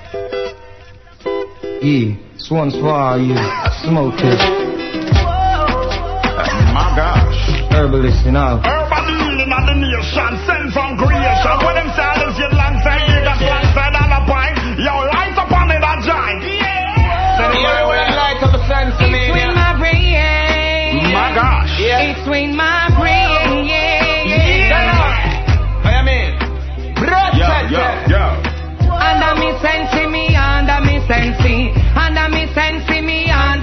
Yeah, this one's for you. Smoke it. My gosh. Herbalist, you know. Herbal healing of the nation, sent from creation. When them silence get alongside, you got alongside on a pint. Yo, light up on it, that giant. Yeah. Here we light up the sense of me. It's in my brain. My gosh. Yeah. It's in my brain. Yeah. What you mean? Yo. Under me sense me, under me sense me, under me sense me, under